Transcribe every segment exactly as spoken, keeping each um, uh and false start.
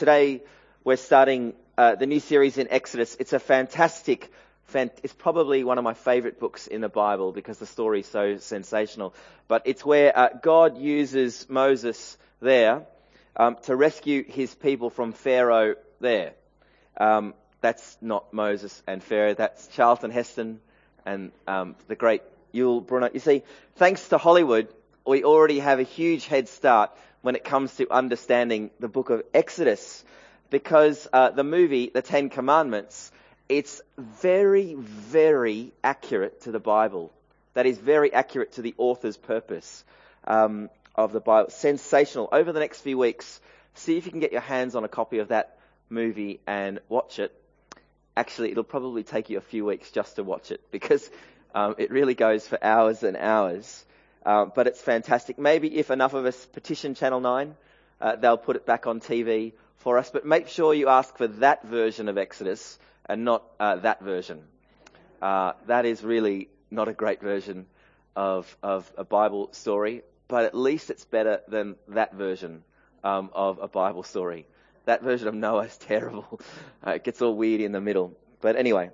today we're starting uh, the new series in Exodus. It's a fantastic, fan- it's probably one of my favorite books in the Bible because the story is so sensational. But it's where uh, God uses Moses there um, to rescue his people from Pharaoh there. Um, that's not Moses and Pharaoh, that's Charlton Heston and um, the great Yul Brynner. You see, thanks to Hollywood, we already have a huge head start when it comes to understanding the book of Exodus, because uh, the movie, The Ten Commandments, it's very, very accurate to the Bible. That is very accurate to the author's purpose um, of the Bible. Sensational. Over the next few weeks, see if you can get your hands on a copy of that movie and watch it. Actually, it'll probably take you a few weeks just to watch it, because um, it really goes for hours and hours. Uh, but it's fantastic. Maybe if enough of us petition Channel nine, uh, they'll put it back on T V for us. But make sure you ask for that version of Exodus and not uh, that version. Uh, that is really not a great version of of a Bible story, but at least it's better than that version um, of a Bible story. That version of Noah is terrible. Uh, it gets all weird in the middle. But anyway,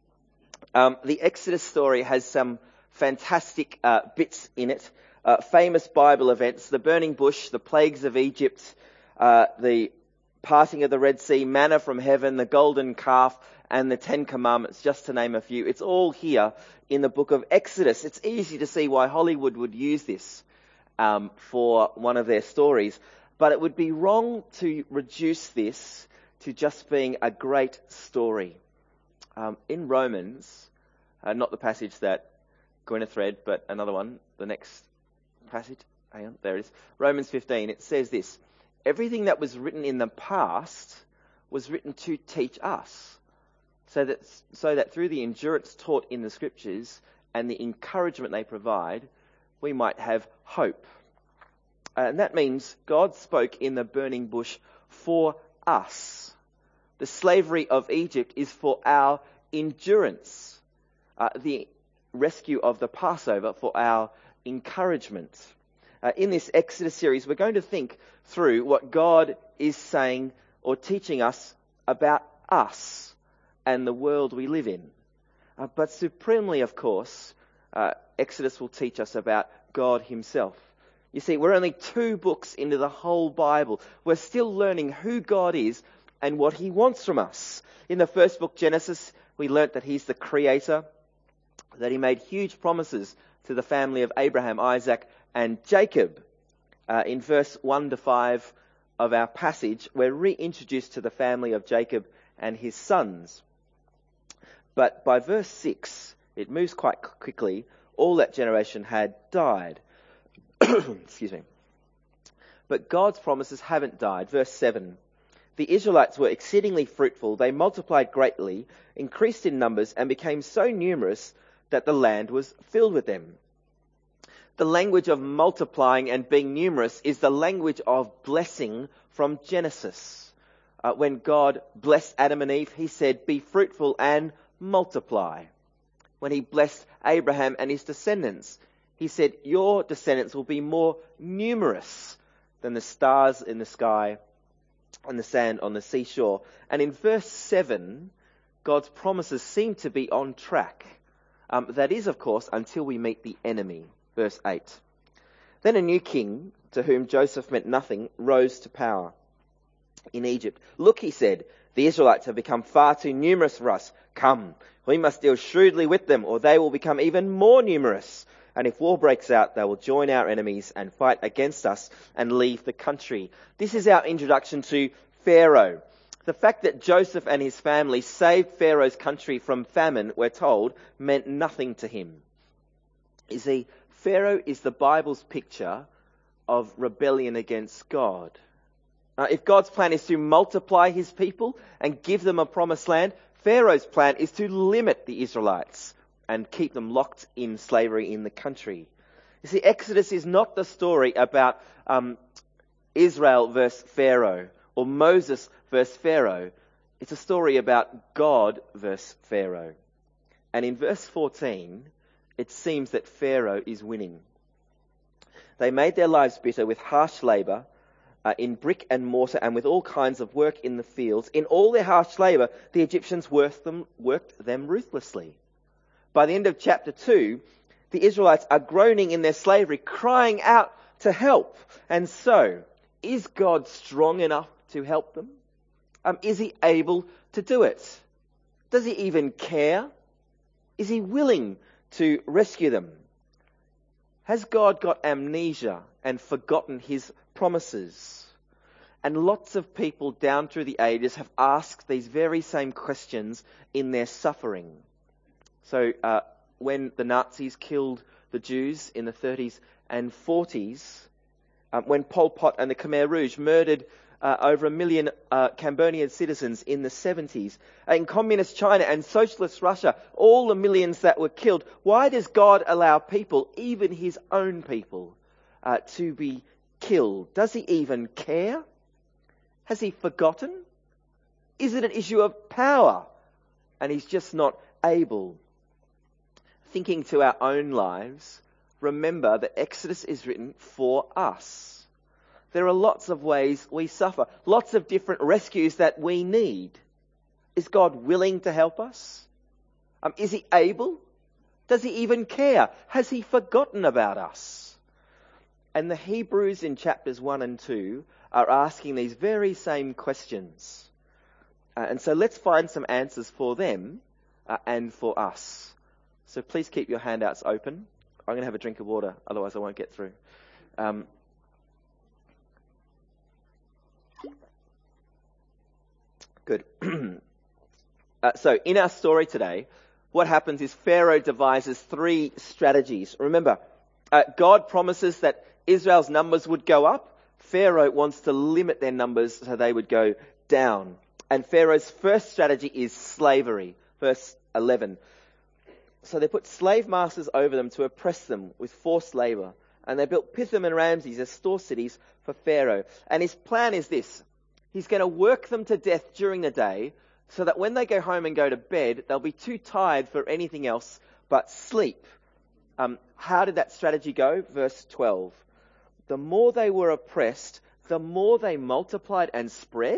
um, the Exodus story has some fantastic uh, bits in it. Uh, famous Bible events, the burning bush, the plagues of Egypt, uh, the parting of the Red Sea, manna from heaven, the golden calf, and the Ten Commandments, just to name a few. It's all here in the book of Exodus. It's easy to see why Hollywood would use this um, for one of their stories, but it would be wrong to reduce this to just being a great story. Um, in Romans, uh, not the passage that Gwyneth read, but another one, the next passage. Hang on, there it is. Romans fifteen, it says this: everything that was written in the past was written to teach us, so that so that through the endurance taught in the scriptures and the encouragement they provide, we might have hope. And that means God spoke in the burning bush for us. The slavery of Egypt is for our endurance. Uh, the rescue of the Passover for our encouragement. Uh, in this Exodus series, we're going to think through what God is saying or teaching us about us and the world we live in. Uh, but supremely, of course, uh, Exodus will teach us about God himself. You see, we're only two books into the whole Bible. We're still learning who God is and what he wants from us. In the first book, Genesis, we learnt that he's the creator, that he made huge promises to the family of Abraham, Isaac, and Jacob. Uh, in verse one to five of our passage, we're reintroduced to the family of Jacob and his sons. But by verse six, it moves quite quickly. All that generation had died. Excuse me. But God's promises haven't died. Verse seven. The Israelites were exceedingly fruitful. They multiplied greatly, increased in numbers, and became so numerous that the land was filled with them. The language of multiplying and being numerous is the language of blessing from Genesis. Uh, when God blessed Adam and Eve, he said, be fruitful and multiply. When he blessed Abraham and his descendants, he said, your descendants will be more numerous than the stars in the sky and the sand on the seashore. And in verse seven, God's promises seem to be on track. Um, that is, of course, until we meet the enemy. Verse eight. Then a new king, to whom Joseph meant nothing, rose to power in Egypt. Look, he said, the Israelites have become far too numerous for us. Come, we must deal shrewdly with them, or they will become even more numerous. And if war breaks out, they will join our enemies and fight against us and leave the country. This is our introduction to Pharaoh. The fact that Joseph and his family saved Pharaoh's country from famine, we're told, meant nothing to him. You see, Pharaoh is the Bible's picture of rebellion against God. Uh, if God's plan is to multiply his people and give them a promised land, Pharaoh's plan is to limit the Israelites and keep them locked in slavery in the country. You see, Exodus is not the story about um, Israel versus Pharaoh or Moses versus Pharaoh. It's a story about God versus Pharaoh. And in verse fourteen, it seems that Pharaoh is winning. They made their lives bitter with harsh labour, uh, in brick and mortar and with all kinds of work in the fields. In all their harsh labour, the Egyptians worked them, worked them ruthlessly. By the end of chapter two, the Israelites are groaning in their slavery, crying out to help. And so, is God strong enough to help them? Um, is he able to do it? Does he even care? Is he willing to rescue them? Has God got amnesia and forgotten his promises? And lots of people down through the ages have asked these very same questions in their suffering. So uh, when the Nazis killed the Jews in the thirties and forties, um, when Pol Pot and the Khmer Rouge murdered uh, over a million uh, Cambodian citizens in the seventies, uh, in communist China and socialist Russia, all the millions that were killed, why does God allow people, even his own people, uh, to be killed? Does he even care? Has he forgotten? Is it an issue of power and he's just not able? Thinking to our own lives, remember that Exodus is written for us. There are lots of ways we suffer, lots of different rescues that we need. Is God willing to help us? Um, is he able? Does he even care? Has he forgotten about us? And the Hebrews in chapters one and two are asking these very same questions. Uh, and so let's find some answers for them uh, and for us. So please keep your handouts open. I'm going to have a drink of water, otherwise I won't get through. Um, good. uh, so in our story today, what happens is Pharaoh devises three strategies. Remember, uh, God promises that Israel's numbers would go up. Pharaoh wants to limit their numbers so they would go down. And Pharaoh's first strategy is slavery. Verse eleven. So they put slave masters over them to oppress them with forced labour. And they built Pithom and Ramses as store cities for Pharaoh. And his plan is this. He's going to work them to death during the day so that when they go home and go to bed, they'll be too tired for anything else but sleep. Um, how did that strategy go? Verse twelve. The more they were oppressed, the more they multiplied and spread.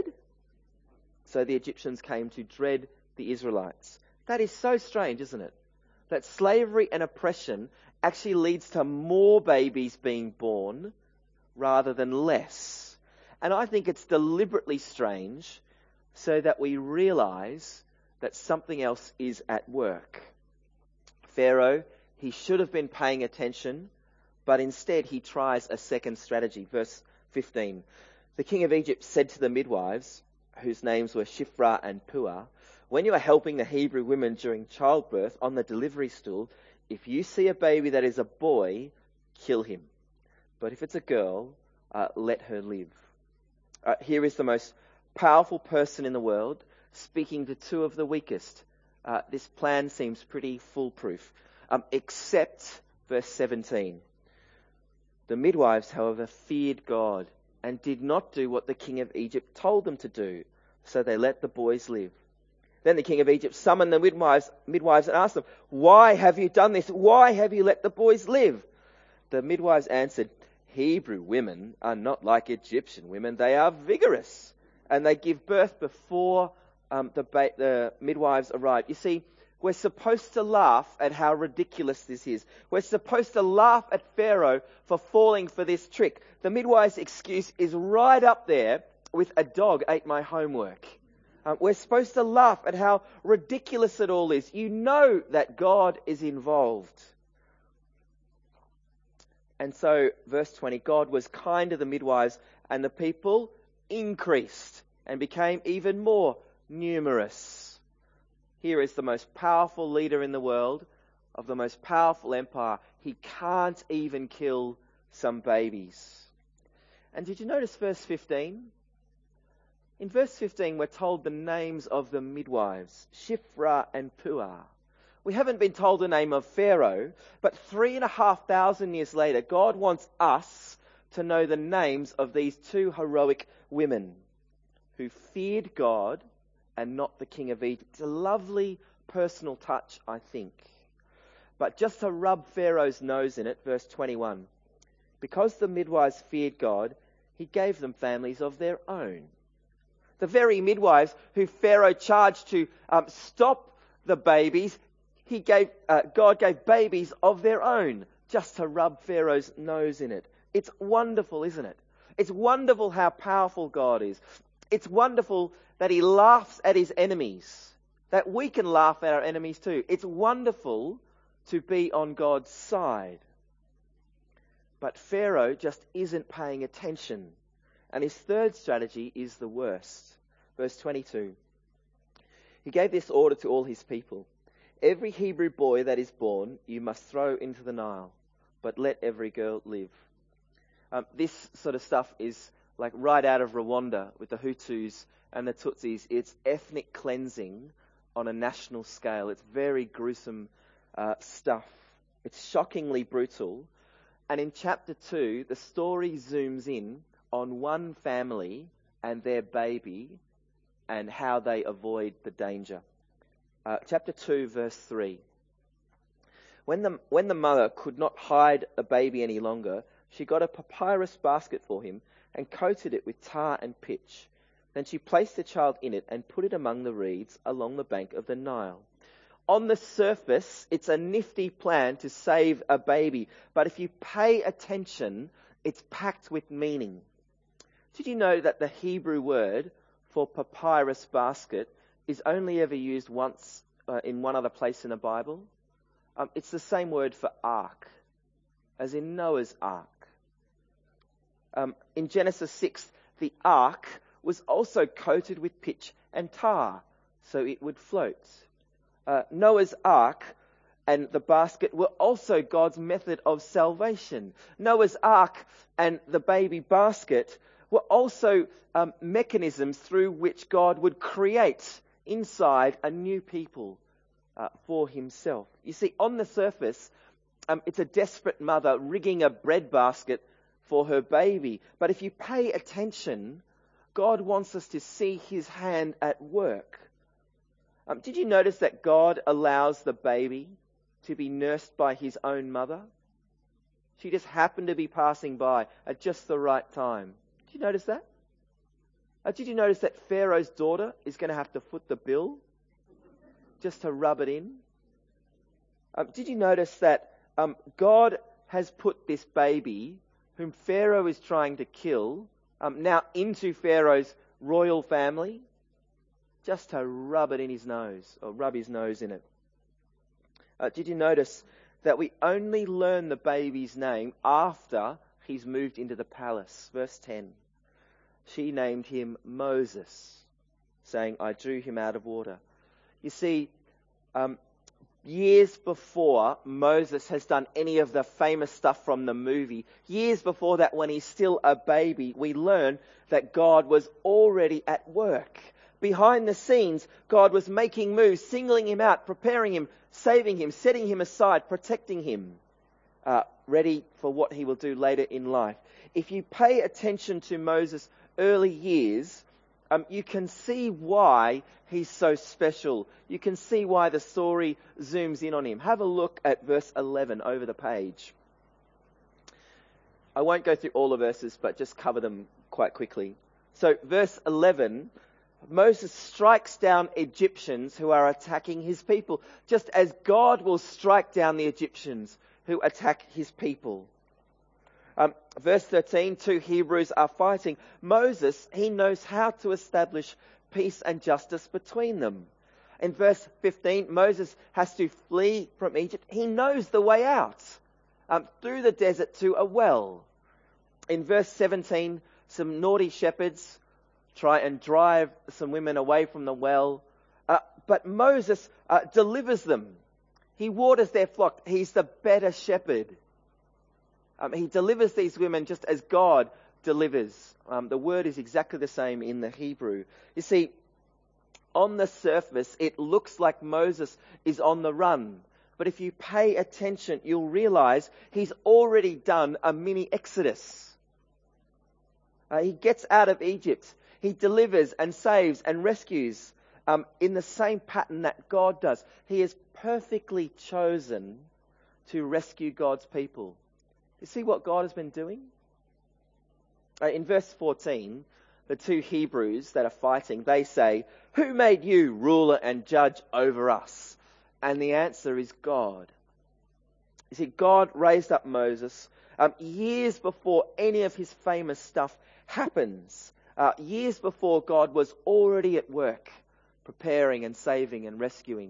So the Egyptians came to dread the Israelites. That is so strange, isn't it? That slavery and oppression actually leads to more babies being born rather than less. And I think it's deliberately strange so that we realize that something else is at work. Pharaoh, he should have been paying attention, but instead he tries a second strategy. Verse fifteen. The king of Egypt said to the midwives, whose names were Shiphrah and Puah, when you are helping the Hebrew women during childbirth on the delivery stool, if you see a baby that is a boy, kill him. But if it's a girl, uh, let her live. Uh, here is the most powerful person in the world speaking to two of the weakest. Uh, this plan seems pretty foolproof. Um, except verse seventeen. The midwives, however, feared God and did not do what the king of Egypt told them to do, so they let the boys live. Then the king of Egypt summoned the midwives, midwives and asked them, why have you done this? Why have you let the boys live? The midwives answered, Hebrew women are not like Egyptian women. They are vigorous, and they give birth before um, the, ba- the midwives arrive. You see, we're supposed to laugh at how ridiculous this is. We're supposed to laugh at Pharaoh for falling for this trick. The midwife's excuse is right up there with a dog ate my homework. Um, we're supposed to laugh at how ridiculous it all is. You know that God is involved. And so, verse twenty, God was kind to the midwives, and the people increased and became even more numerous. Here is the most powerful leader in the world, of the most powerful empire. He can't even kill some babies. And did you notice verse fifteen? In verse fifteen, we're told the names of the midwives, Shiphrah and Puah. We haven't been told the name of Pharaoh, but three and a half thousand years later, God wants us to know the names of these two heroic women who feared God and not the king of Egypt. It's a lovely personal touch, I think. But just to rub Pharaoh's nose in it, verse twenty-one. Because the midwives feared God, He gave them families of their own. The very midwives who Pharaoh charged to um, stop the babies, he gave uh, God gave babies of their own just to rub Pharaoh's nose in it. It's wonderful, isn't it? It's wonderful how powerful God is. It's wonderful that he laughs at his enemies, that we can laugh at our enemies too. It's wonderful to be on God's side. But Pharaoh just isn't paying attention. And his third strategy is the worst. Verse twenty-two. He gave this order to all his people. Every Hebrew boy that is born you must throw into the Nile, but let every girl live. Um, this sort of stuff is like right out of Rwanda with the Hutus and the Tutsis. It's ethnic cleansing on a national scale. It's very gruesome uh, stuff. It's shockingly brutal. And in chapter two, the story zooms in on one family and their baby and how they avoid the danger. Uh, chapter two, verse three. When the, when the mother could not hide the baby any longer, she got a papyrus basket for him and coated it with tar and pitch. Then she placed the child in it and put it among the reeds along the bank of the Nile. On the surface, it's a nifty plan to save a baby, but if you pay attention, it's packed with meaning. Did you know that the Hebrew word for papyrus basket is only ever used once uh, in one other place in the Bible? Um, it's the same word for ark, as in Noah's ark. Um, in Genesis six, the ark was also coated with pitch and tar, so it would float. Uh, Noah's ark and the basket were also God's method of salvation. Noah's ark and the baby basket were also um, mechanisms through which God would create inside a new people uh, for himself. You see, on the surface, um, it's a desperate mother rigging a bread basket for her baby. But if you pay attention, God wants us to see his hand at work. Um, did you notice that God allows the baby to be nursed by his own mother? She just happened to be passing by at just the right time. Did you notice that? Uh, did you notice that Pharaoh's daughter is going to have to foot the bill just to rub it in? Um, did you notice that um, God has put this baby, whom Pharaoh is trying to kill, um, now into Pharaoh's royal family, just to rub it in his nose, or rub his nose in it? Uh, did you notice that we only learn the baby's name after he's moved into the palace? Verse ten. She named him Moses, saying, I drew him out of water. You see, um, years before Moses has done any of the famous stuff from the movie, years before that, when he's still a baby, we learn that God was already at work. Behind the scenes, God was making moves, singling him out, preparing him, saving him, setting him aside, protecting him, uh, ready for what he will do later in life. If you pay attention to Moses' early years, um, you can see why he's so special. You can see why the story zooms in on him. Have a look at verse eleven over the page. I won't go through all the verses, but just cover them quite quickly. So verse eleven, Moses strikes down Egyptians who are attacking his people, just as God will strike down the Egyptians who attack his people. Um, verse thirteen, two Hebrews are fighting. Moses, he knows how to establish peace and justice between them. In verse fifteen, Moses has to flee from Egypt. He knows the way out um, through the desert to a well. In verse seventeen, some naughty shepherds try and drive some women away from the well. Uh, but Moses uh, delivers them. He waters their flock. He's the better shepherd. Um, he delivers these women just as God delivers. Um, the word is exactly the same in the Hebrew. You see, on the surface, it looks like Moses is on the run. But if you pay attention, you'll realize he's already done a mini exodus. Uh, he gets out of Egypt. He delivers and saves and rescues um, in the same pattern that God does. He is perfectly chosen to rescue God's people. You see what God has been doing? Uh, in verse fourteen, the two Hebrews that are fighting, they say, "Who made you ruler and judge over us?" And the answer is God. You see, God raised up Moses um, years before any of his famous stuff happens. Uh, years before God was already at work, preparing and saving and rescuing.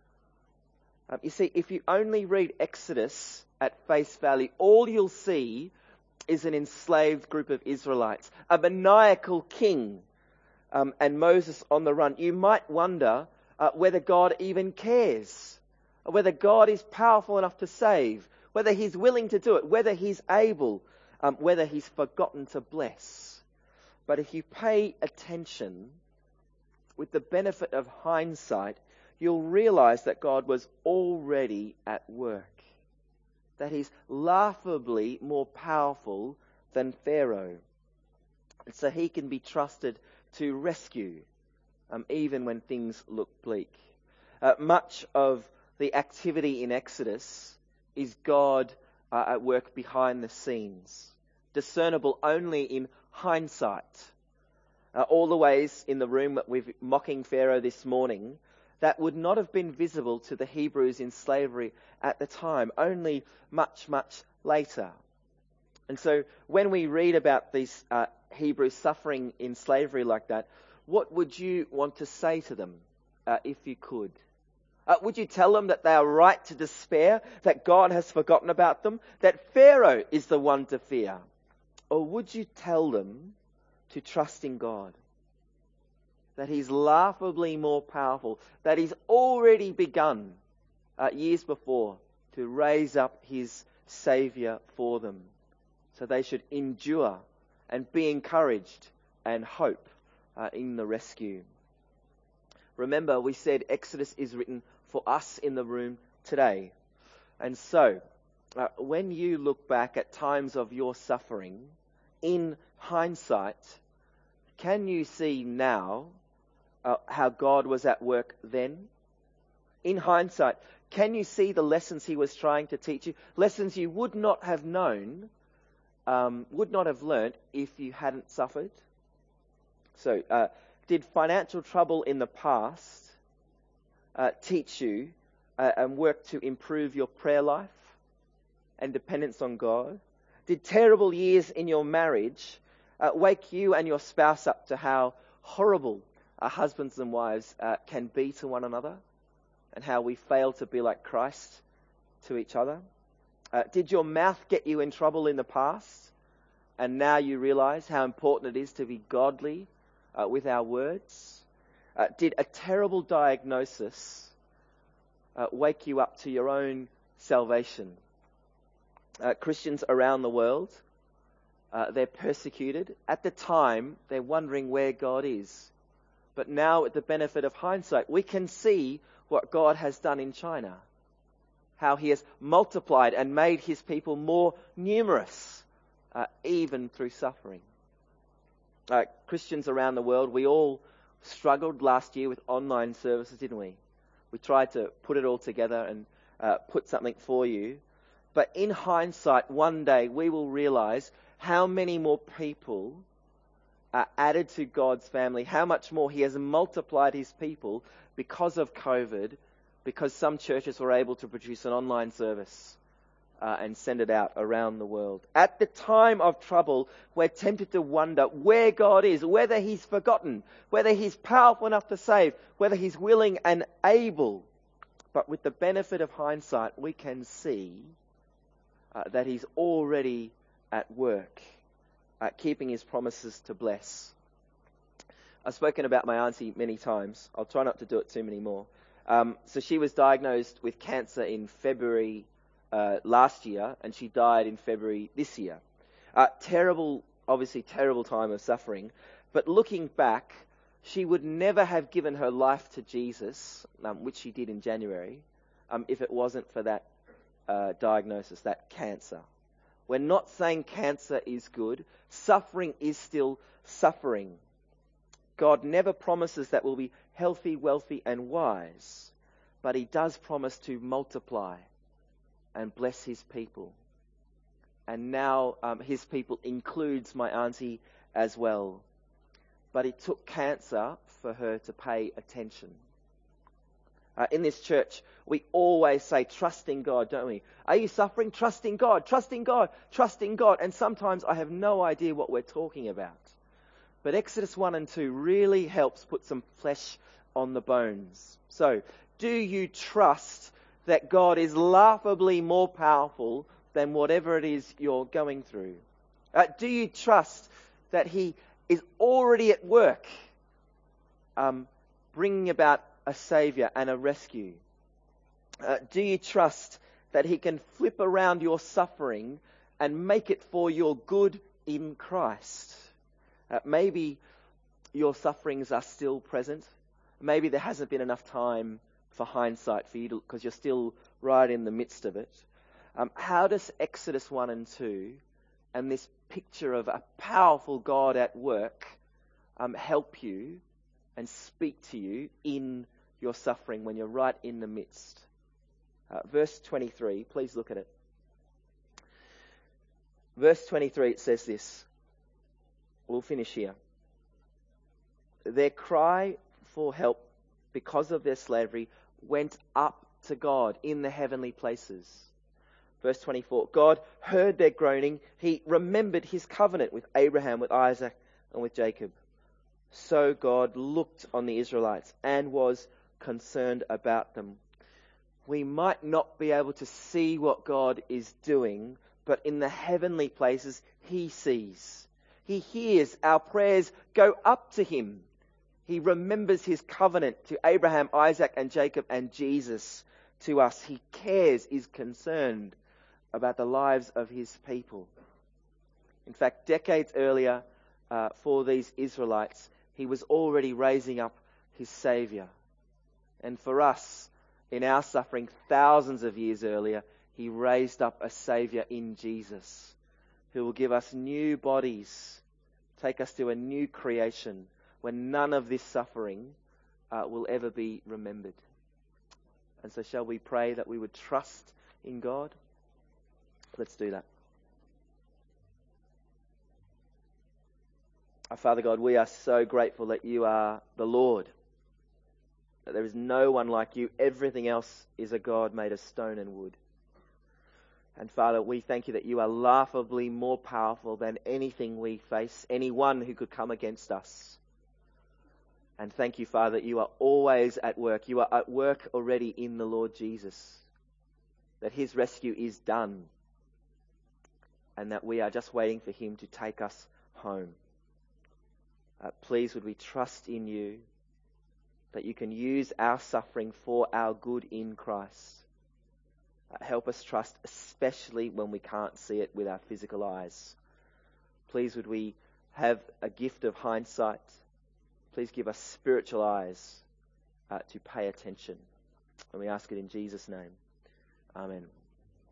Um, you see, if you only read Exodus at face value, all you'll see is an enslaved group of Israelites, a maniacal king, um, and Moses on the run. You might wonder uh, whether God even cares, or whether God is powerful enough to save, whether he's willing to do it, whether he's able, um, whether he's forgotten to bless. But if you pay attention, with the benefit of hindsight, you'll realize that God was already at work. That he's laughably more powerful than Pharaoh. And so he can be trusted to rescue, um, even when things look bleak. Uh, much of the activity in Exodus is God uh, at work behind the scenes, discernible only in hindsight. Uh, all the ways in the room with mocking Pharaoh this morning, that would not have been visible to the Hebrews in slavery at the time, only much, much later. And so when we read about these uh, Hebrews suffering in slavery like that, what would you want to say to them uh, if you could? Uh, would you tell them that they are right to despair, that God has forgotten about them, that Pharaoh is the one to fear? Or would you tell them to trust in God? That he's laughably more powerful, that he's already begun uh, years before to raise up his Saviour for them. So they should endure and be encouraged and hope uh, in the rescue. Remember, we said Exodus is written for us in the room today. And so, uh, when you look back at times of your suffering, in hindsight, can you see now Uh, how God was at work then? In hindsight, can you see the lessons he was trying to teach you? Lessons you would not have known, um, would not have learnt if you hadn't suffered? So, uh, did financial trouble in the past uh, teach you uh, and work to improve your prayer life and dependence on God? Did terrible years in your marriage uh, wake you and your spouse up to how horrible our husbands and wives uh, can be to one another, and how we fail to be like Christ to each other? Uh, did your mouth get you in trouble in the past, and now you realize how important it is to be godly uh, with our words? Uh, did a terrible diagnosis uh, wake you up to your own salvation? Uh, Christians around the world, uh, they're persecuted. At the time, they're wondering where God is. But now, with the benefit of hindsight, we can see what God has done in China. How he has multiplied and made his people more numerous, uh, even through suffering. Uh, Christians around the world, we all struggled last year with online services, didn't we? We tried to put it all together and uh, put something for you. But in hindsight, one day we will realize how many more people Uh, added to God's family, how much more he has multiplied his people because of COVID, because some churches were able to produce an online service uh, and send it out around the world. At the time of trouble, we're tempted to wonder where God is, whether he's forgotten, whether he's powerful enough to save, whether he's willing and able. But with the benefit of hindsight, we can see uh, that he's already at work. Uh, keeping his promises to bless. I've spoken about my auntie many times. I'll try not to do it too many more. Um, so she was diagnosed with cancer in February uh, last year, and she died in February this year. Uh, terrible, obviously terrible time of suffering. But looking back, she would never have given her life to Jesus, um, which she did in January, um, if it wasn't for that uh, diagnosis, that cancer. We're not saying cancer is good. Suffering is still suffering. God never promises that we'll be healthy, wealthy, and wise, but he does promise to multiply and bless his people. and now um, his people includes my auntie as well. But it took cancer for her to pay attention. Uh, in this church, we always say, trust in God, don't we? Are you suffering? Trust in God, trust in God, trust in God. And sometimes I have no idea what we're talking about. But Exodus one and two really helps put some flesh on the bones. So, do you trust that God is laughably more powerful than whatever it is you're going through? Uh, do you trust that He is already at work, um, bringing about a saviour and a rescue? Uh, do you trust that He can flip around your suffering and make it for your good in Christ? Uh, maybe your sufferings are still present. Maybe there hasn't been enough time for hindsight for you to, because you're still right in the midst of it. Um, how does Exodus one and two and this picture of a powerful God at work um, help you and speak to you in your suffering when you're right in the midst? Uh, verse twenty-three, please look at it. Verse twenty-three, it says this. We'll finish here. Their cry for help because of their slavery went up to God in the heavenly places. Verse twenty-four, God heard their groaning. He remembered His covenant with Abraham, with Isaac, and with Jacob. So God looked on the Israelites and was concerned about them. We might not be able to see what God is doing, but in the heavenly places, He sees. He hears our prayers go up to Him. He remembers His covenant to Abraham, Isaac, and Jacob, and Jesus to us. He cares, is concerned about the lives of His people. In fact, decades earlier, uh, for these Israelites, He was already raising up His Saviour. And for us, in our suffering thousands of years earlier, He raised up a Saviour in Jesus, who will give us new bodies, take us to a new creation, when none of this suffering uh, will ever be remembered. And so shall we pray that we would trust in God? Let's do that. Our Father God, we are so grateful that You are the Lord, that there is no one like You. Everything else is a God made of stone and wood. And Father, we thank You that You are laughably more powerful than anything we face, anyone who could come against us. And thank You, Father, that You are always at work. You are at work already in the Lord Jesus, that His rescue is done, and that we are just waiting for Him to take us home. Uh, please would we trust in You, that You can use our suffering for our good in Christ. Uh, help us trust, especially when we can't see it with our physical eyes. Please would we have a gift of hindsight. Please give us spiritual eyes uh, to pay attention. And we ask it in Jesus' name. Amen.